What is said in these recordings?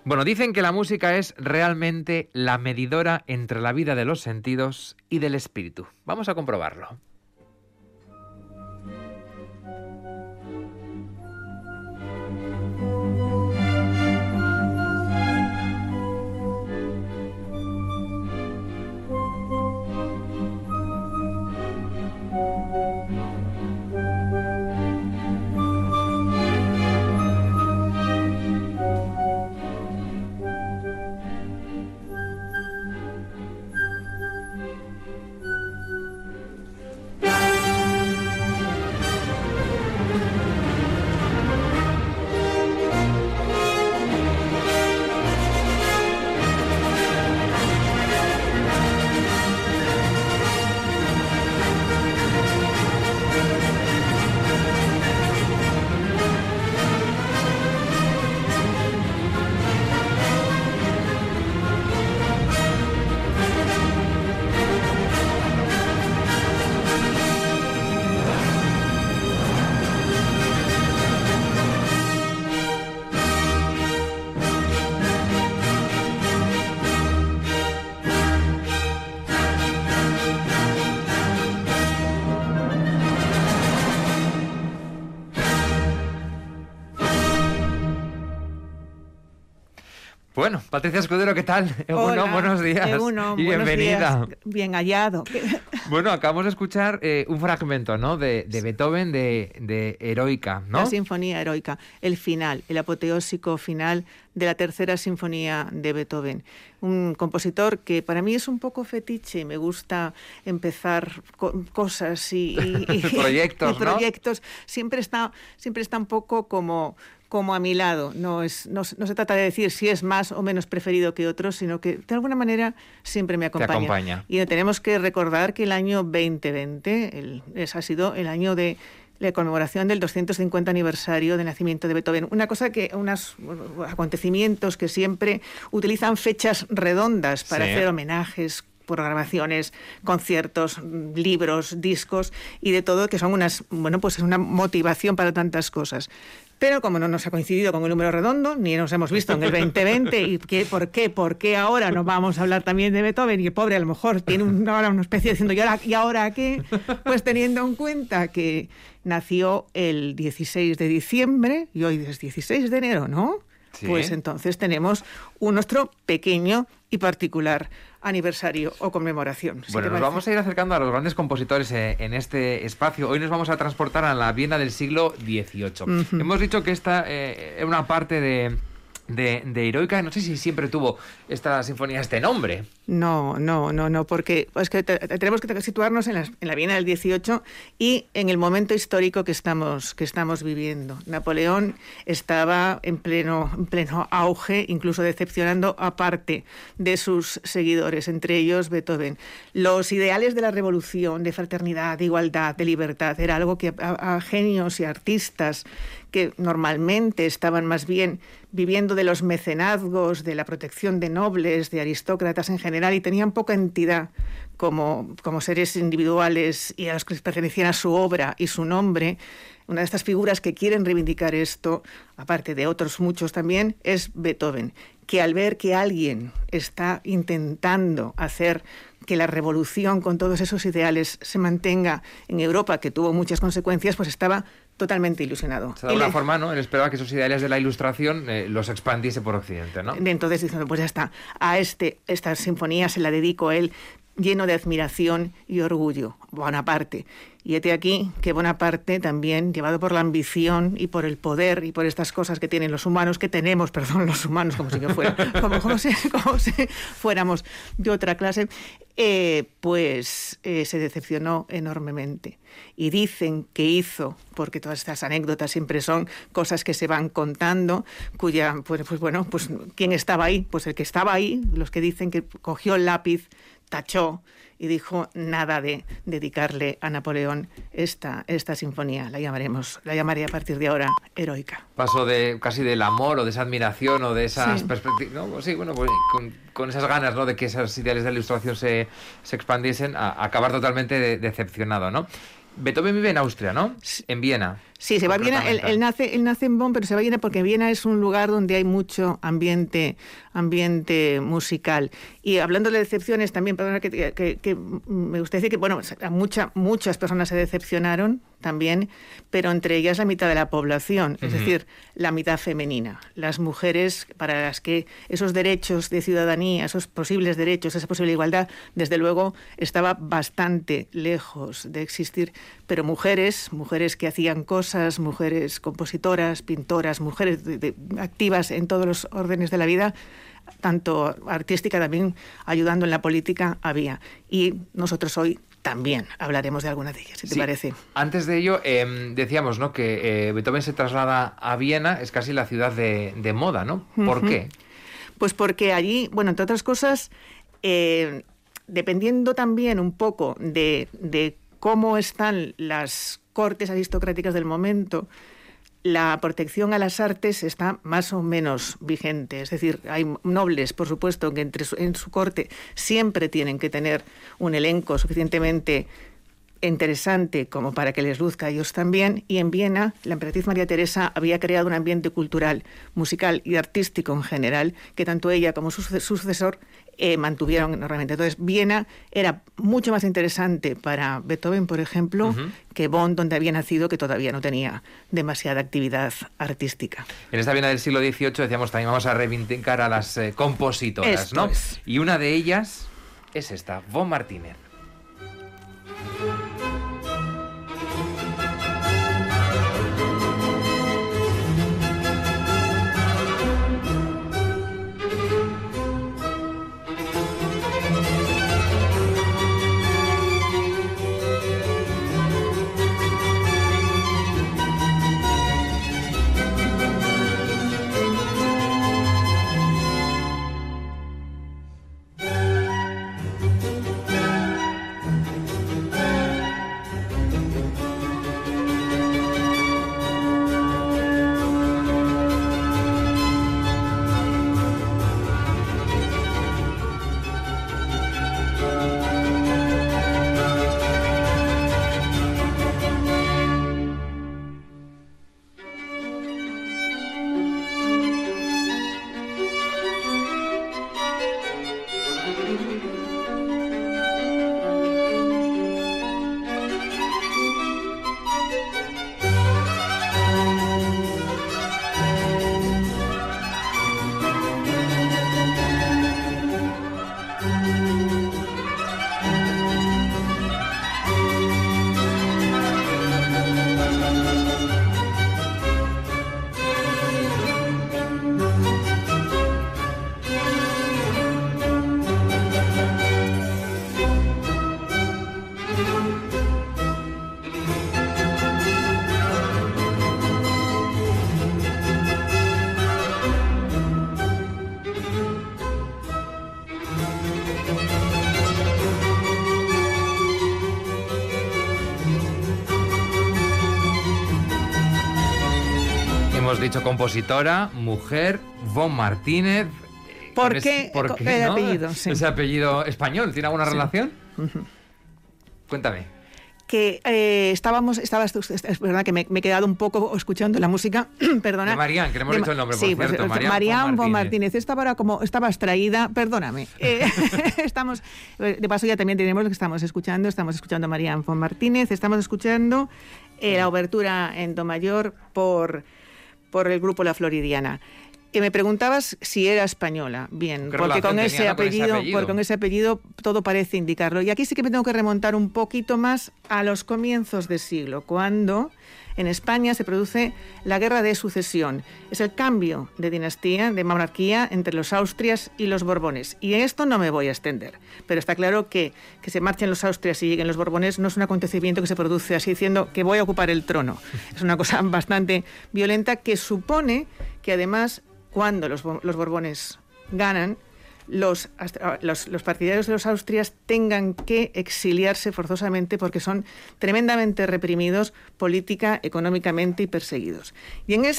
Bueno, dicen que la música es realmente la medidora entre la vida de los sentidos y del espíritu. Vamos a comprobarlo. Bueno, Patricia Escudero, ¿qué tal? Hola, buenos días y bienvenida. Días. Bien hallado. Bueno, acabamos de escuchar un fragmento, ¿no? de Beethoven, de Heroica, ¿no? La Sinfonía Heroica, el final, el apoteósico final de la tercera sinfonía de Beethoven. Un compositor que para mí es un poco fetiche, me gusta empezar cosas y proyectos, ¿no? Siempre está un poco como a mi lado. No se trata de decir si es más o menos preferido que otros, sino que de alguna manera siempre me acompaña. Te acompaña. Y tenemos que recordar que el año 2020 ha sido el año de la conmemoración del 250 aniversario del nacimiento de Beethoven. Unos acontecimientos que siempre utilizan fechas redondas para hacer homenajes, programaciones, conciertos, libros, discos y de todo, que son es una motivación para tantas cosas. Pero como no nos ha coincidido con el número redondo, ni nos hemos visto en el 2020, ¿y por qué ahora no vamos a hablar también de Beethoven? Y el pobre a lo mejor tiene ahora una especie diciendo, ¿y ahora qué? Pues teniendo en cuenta que nació el 16 de diciembre y hoy es 16 de enero, ¿no? Sí. Pues entonces tenemos nuestro pequeño y particular aniversario o conmemoración. Bueno, nos vamos a ir acercando a los grandes compositores en este espacio. Hoy nos vamos a transportar a la Viena del siglo XVIII. Uh-huh. Hemos dicho que esta es una parte de Heroica. No sé si siempre tuvo esta sinfonía este nombre. No, porque es que tenemos que situarnos en la Viena del 18 y en el momento histórico que estamos viviendo. Napoleón estaba en pleno auge, incluso decepcionando a parte de sus seguidores, entre ellos Beethoven. Los ideales de la revolución, de fraternidad, de igualdad, de libertad, era algo que a genios y artistas que normalmente estaban más bien viviendo de los mecenazgos, de la protección de nobles, de aristócratas en general, y tenían poca entidad como seres individuales y a los que pertenecían a su obra y su nombre. Una de estas figuras que quieren reivindicar esto, aparte de otros muchos también, es Beethoven, que al ver que alguien está intentando hacer que la revolución con todos esos ideales se mantenga en Europa, que tuvo muchas consecuencias, pues estaba totalmente ilusionado. De alguna forma, ¿no? Él esperaba que esos ideales de la Ilustración los expandiese por Occidente, ¿no? Entonces, diciendo, pues ya está, esta sinfonía se la dedico a él, lleno de admiración y orgullo, Bonaparte. Y hete aquí que Bonaparte también, llevado por la ambición y por el poder y por estas cosas que tienen los humanos, como si fuéramos de otra clase, se decepcionó enormemente. Y dicen que hizo, porque todas estas anécdotas siempre son cosas que se van contando, pues ¿quién estaba ahí? Pues el que estaba ahí, los que dicen que cogió el lápiz, tachó y dijo nada de dedicarle a Napoleón esta sinfonía. La llamaré a partir de ahora Heroica. Pasó casi del amor o de esa admiración o de esas perspectivas, ¿no? Sí, bueno, pues con esas ganas, ¿no?, de que esos ideales de la Ilustración se expandiesen, a acabar totalmente decepcionado, ¿no? Beethoven vive en Austria, ¿no? En Viena. Sí, se va a Viena, él nace en Bonn, pero se va a Viena porque Viena es un lugar donde hay mucho ambiente musical. Y hablando de decepciones, también, perdona, que me gustaría decir que, bueno, muchas personas se decepcionaron también, pero entre ellas la mitad de la población, es decir, la mitad femenina. Las mujeres para las que esos derechos de ciudadanía, esos posibles derechos, esa posible igualdad, desde luego estaba bastante lejos de existir, pero mujeres que hacían cosas, mujeres compositoras, pintoras, mujeres activas en todos los órdenes de la vida, tanto artística también ayudando en la política, había. Y nosotros hoy también hablaremos de alguna de ellas, si te parece. Antes de ello, decíamos, ¿no?, que Beethoven se traslada a Viena, es casi la ciudad de moda, ¿no? ¿Por qué? Pues porque allí, bueno, entre otras cosas, dependiendo también un poco de cómo están las cortes aristocráticas del momento, la protección a las artes está más o menos vigente. Es decir, hay nobles, por supuesto, que en su corte siempre tienen que tener un elenco suficientemente interesante como para que les luzca a ellos también, y en Viena la emperatriz María Teresa había creado un ambiente cultural, musical y artístico en general que tanto ella como su sucesor mantuvieron enormemente. Entonces Viena era mucho más interesante para Beethoven, por ejemplo, que Bonn, donde había nacido, que todavía no tenía demasiada actividad artística. En esta Viena del siglo XVIII, decíamos, también vamos a reivindicar a las compositoras, Esto ¿no? es. Y una de ellas es esta, Von Martínez. Hemos dicho compositora, mujer, Von Martínez. ¿Por qué? ¿Por qué, El no? apellido, sí. Ese apellido español, ¿tiene alguna relación? Uh-huh. Cuéntame. Que es verdad que me he quedado un poco escuchando la música, perdona. De Marianne, que le hemos dicho el nombre, por cierto. Marianne Von Martínez. Estaba abstraída, perdóname. De paso ya también tenemos lo que estamos escuchando a Marianne Von Martínez, estamos escuchando la obertura en do mayor por el grupo La Floridiana. Me preguntabas si era española. Bien, porque con ese apellido todo parece indicarlo. Y aquí sí que me tengo que remontar un poquito más a los comienzos de siglo, cuando en España se produce la Guerra de Sucesión. Es el cambio de dinastía, de monarquía entre los Austrias y los Borbones. Y en esto no me voy a extender, pero está claro que se marchen los Austrias y lleguen los Borbones no es un acontecimiento que se produce así diciendo que voy a ocupar el trono. Es una cosa bastante violenta que supone que además, cuando los Borbones ganan, los partidarios de los Austrias tengan que exiliarse forzosamente porque son tremendamente reprimidos política, económicamente y perseguidos. Y en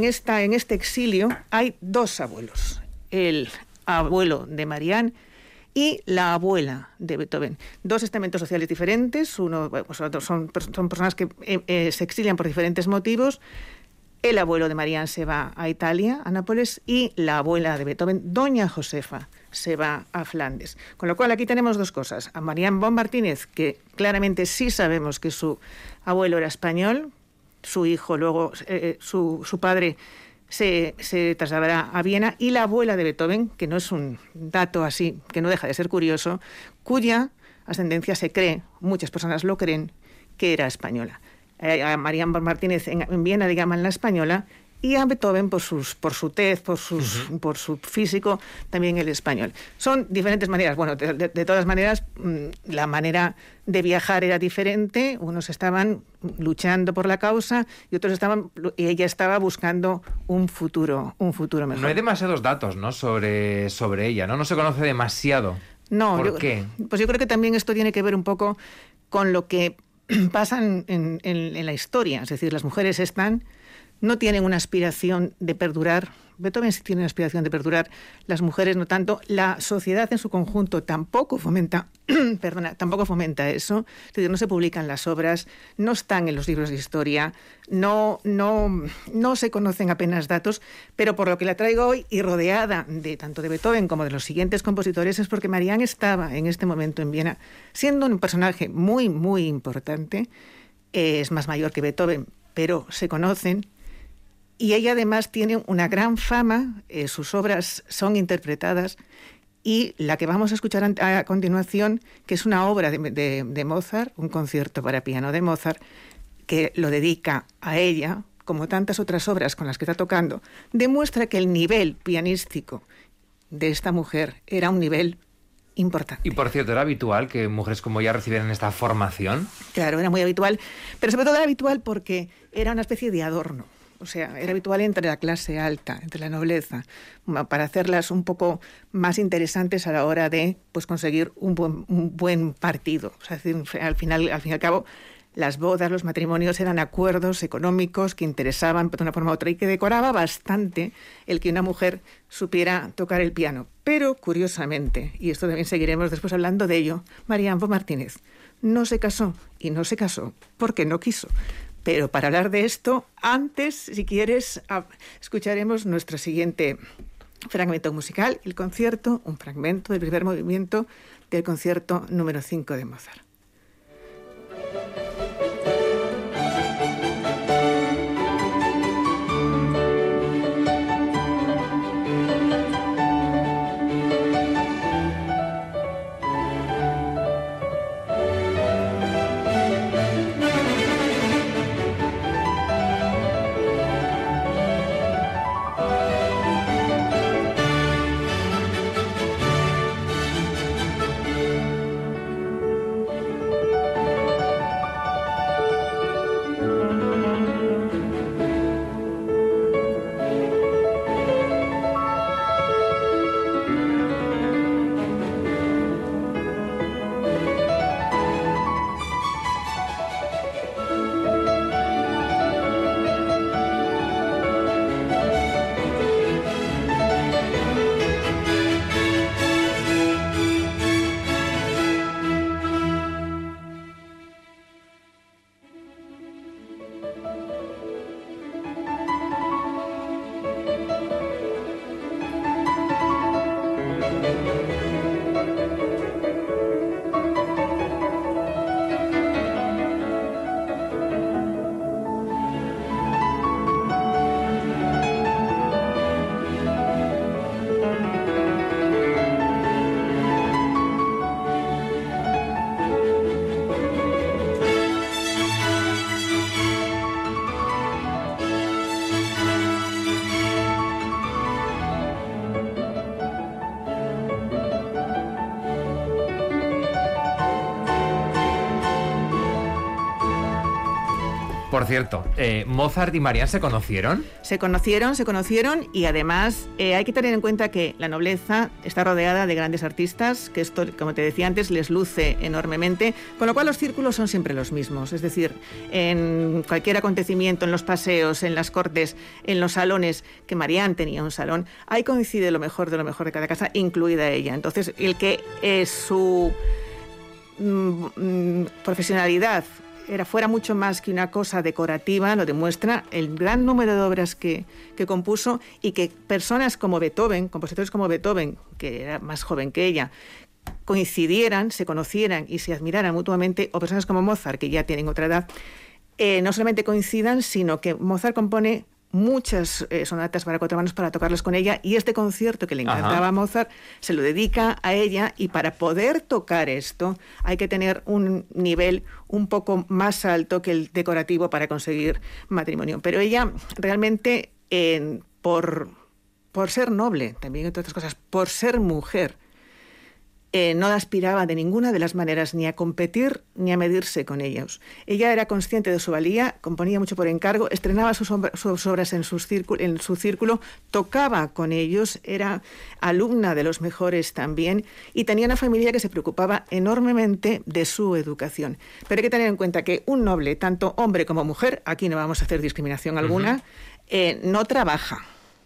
este exilio hay dos abuelos. El abuelo de Marianne y la abuela de Beethoven. Dos estamentos sociales diferentes, son personas que se exilian por diferentes motivos. El abuelo de Marianne se va a Italia, a Nápoles, y la abuela de Beethoven, doña Josefa, se va a Flandes. Con lo cual aquí tenemos dos cosas. A Marianne von Martínez, que claramente sí sabemos que su abuelo era español, su hijo luego, su padre se trasladará a Viena, y la abuela de Beethoven, que no es un dato así, que no deja de ser curioso, cuya ascendencia se cree, muchas personas lo creen, que era española. A Marianne von Martínez en Viena le llaman la española, y a Beethoven por su tez, por su físico, también el español. Son diferentes maneras. Bueno, de todas maneras, la manera de viajar era diferente. Unos estaban luchando por la causa y ella estaba buscando un futuro mejor. No hay demasiados datos, ¿no?, sobre ella, ¿no? No se conoce demasiado. No. ¿Por qué? Pues yo creo que también esto tiene que ver un poco con lo que pasa en la historia. Es decir, las mujeres no tienen una aspiración de perdurar. Beethoven sí tiene una aspiración de perdurar, las mujeres no tanto. La sociedad en su conjunto tampoco fomenta eso. Es decir, no se publican las obras, no están en los libros de historia, no se conocen apenas datos, pero por lo que la traigo hoy, y rodeada de tanto de Beethoven como de los siguientes compositores, es porque Marianne estaba en este momento en Viena, siendo un personaje muy, muy importante. Es más mayor que Beethoven, pero se conocen. Y ella además tiene una gran fama, sus obras son interpretadas, y la que vamos a escuchar a continuación, que es una obra de Mozart, un concierto para piano de Mozart, que lo dedica a ella, como tantas otras obras con las que está tocando, demuestra que el nivel pianístico de esta mujer era un nivel importante. Y por cierto, ¿era habitual que mujeres como ella recibieran esta formación? Claro, era muy habitual, pero sobre todo era habitual porque era una especie de adorno. O sea, era habitual entre la clase alta, entre la nobleza, para hacerlas un poco más interesantes a la hora de conseguir un buen partido. O sea, es decir, al fin y al cabo, las bodas, los matrimonios eran acuerdos económicos que interesaban de una forma u otra y que decoraba bastante el que una mujer supiera tocar el piano. Pero, curiosamente, y esto también seguiremos después hablando de ello, Marianne von Martínez no se casó, y no se casó porque no quiso. Pero para hablar de esto, antes, si quieres, escucharemos nuestro siguiente fragmento musical, el concierto, un fragmento del primer movimiento del concierto número 5 de Mozart. Por cierto, ¿Mozart y Marianne se conocieron? Se conocieron y además hay que tener en cuenta que la nobleza está rodeada de grandes artistas, que esto, como te decía antes, les luce enormemente, con lo cual los círculos son siempre los mismos. Es decir, en cualquier acontecimiento, en los paseos, en las cortes, en los salones, que Marianne tenía un salón, ahí coincide lo mejor de cada casa, incluida ella. Entonces, el que su profesionalidad fuera mucho más que una cosa decorativa, lo demuestra el gran número de obras que compuso, y que personas como Beethoven, compositores como Beethoven, que era más joven que ella, coincidieran, se conocieran y se admiraran mutuamente, o personas como Mozart, que ya tienen otra edad, no solamente coincidan, sino que Mozart compone muchas sonatas para 4 manos para tocarlas con ella, y este concierto que le encantaba a Mozart se lo dedica a ella, y para poder tocar esto hay que tener un nivel un poco más alto que el decorativo para conseguir matrimonio. Pero ella realmente, por ser noble, también entre otras cosas, por ser mujer, no aspiraba de ninguna de las maneras ni a competir ni a medirse con ellos. Ella era consciente de su valía, componía mucho por encargo, estrenaba sus obras en su círculo, tocaba con ellos, era alumna de los mejores también, y tenía una familia que se preocupaba enormemente de su educación. Pero hay que tener en cuenta que un noble, tanto hombre como mujer, aquí no vamos a hacer discriminación alguna, no trabajaba.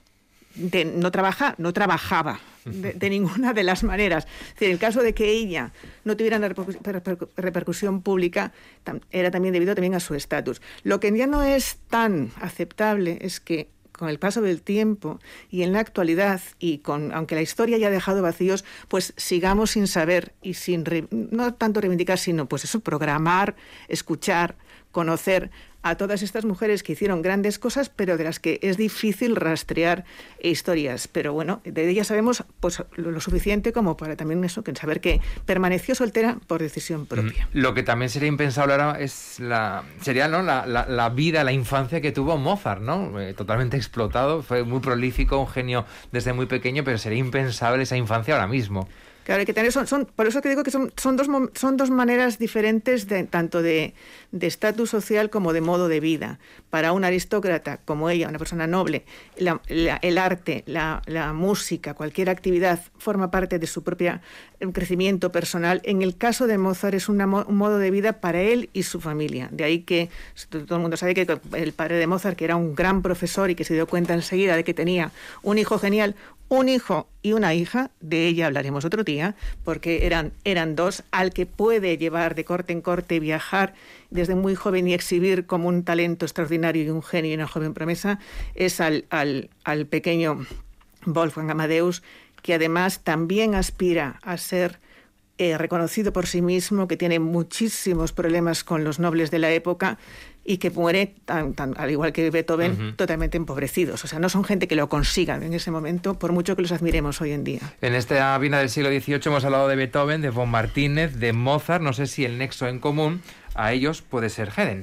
De ninguna de las maneras. Es decir, el caso de que ella no tuviera una repercusión pública era también debido a su estatus. Lo que ya no es tan aceptable es que con el paso del tiempo y en la actualidad, y aunque la historia haya dejado vacíos, pues sigamos sin saber y sin no tanto reivindicar, sino pues eso, programar, escuchar, conocer a todas estas mujeres que hicieron grandes cosas, pero de las que es difícil rastrear historias. Pero bueno, de ellas sabemos pues lo suficiente como para también eso, que saber que permaneció soltera por decisión propia. Lo que también sería impensable ahora es la vida, la infancia que tuvo Mozart, ¿no? Totalmente explotado, fue muy prolífico, un genio desde muy pequeño, pero sería impensable esa infancia ahora mismo. Claro, hay que tener por eso que digo que son dos maneras diferentes tanto de estatus social como de modo de vida. Para un aristócrata como ella, una persona noble, el arte, la música, cualquier actividad forma parte de su propio crecimiento personal. En el caso de Mozart es un modo de vida para él y su familia. De ahí que todo el mundo sabe que el padre de Mozart, que era un gran profesor y que se dio cuenta enseguida de que tenía un hijo genial, un hijo y una hija, de ella hablaremos otro día, porque eran 2, al que puede llevar de corte en corte, viajar desde muy joven y exhibir como un talento extraordinario y un genio y una joven promesa, es al pequeño Wolfgang Amadeus, que además también aspira a ser reconocido por sí mismo, que tiene muchísimos problemas con los nobles de la época y que muere, al igual que Beethoven, totalmente empobrecidos. O sea, no son gente que lo consigan en ese momento, por mucho que los admiremos hoy en día. En esta Viena del siglo XVIII hemos hablado de Beethoven, de von Martínez, de Mozart. No sé si el nexo en común a ellos puede ser Haydn.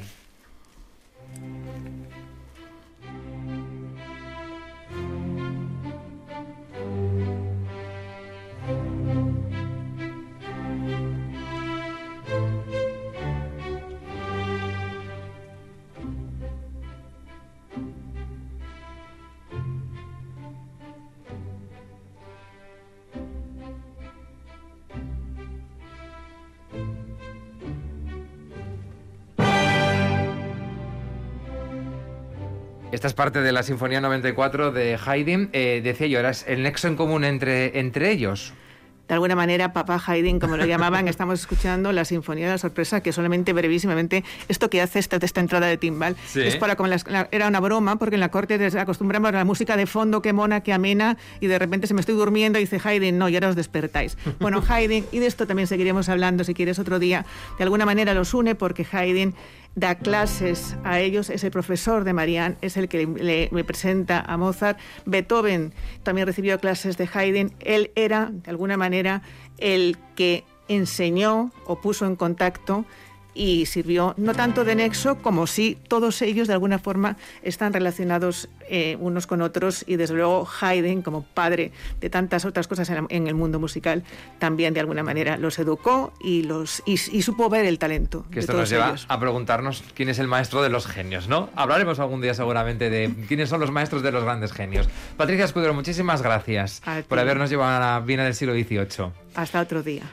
Esta es parte de la Sinfonía 94 de Haydn. Decía yo, ¿era el nexo en común entre ellos? De alguna manera, Papá Haydn, como lo llamaban, estamos escuchando la Sinfonía de la Sorpresa, que solamente brevísimamente, esto que hace esta esta de timbal, ¿sí? Es para como era una broma, porque en la corte acostumbramos a la música de fondo, qué mona, qué amena, y de repente se me estoy durmiendo y dice Haydn, no, y ahora os despertáis. Bueno, Haydn, y de esto también seguiremos hablando, si quieres, otro día, de alguna manera los une, porque Haydn da clases a ellos, es el profesor de Marianne, es el que le presenta a Mozart. Beethoven también recibió clases de Haydn. Él era, de alguna manera, el que enseñó o puso en contacto y sirvió no tanto de nexo como si todos ellos de alguna forma están relacionados unos con otros, y desde luego Haydn, como padre de tantas otras cosas en el mundo musical, también de alguna manera los educó y supo ver el talento. Que esto nos lleva a preguntarnos quién es el maestro de los genios, ¿no? Hablaremos algún día seguramente de quiénes son los maestros de los grandes genios. Patricia Escudero, muchísimas gracias por habernos llevado a la Viena del siglo XVIII. Hasta otro día.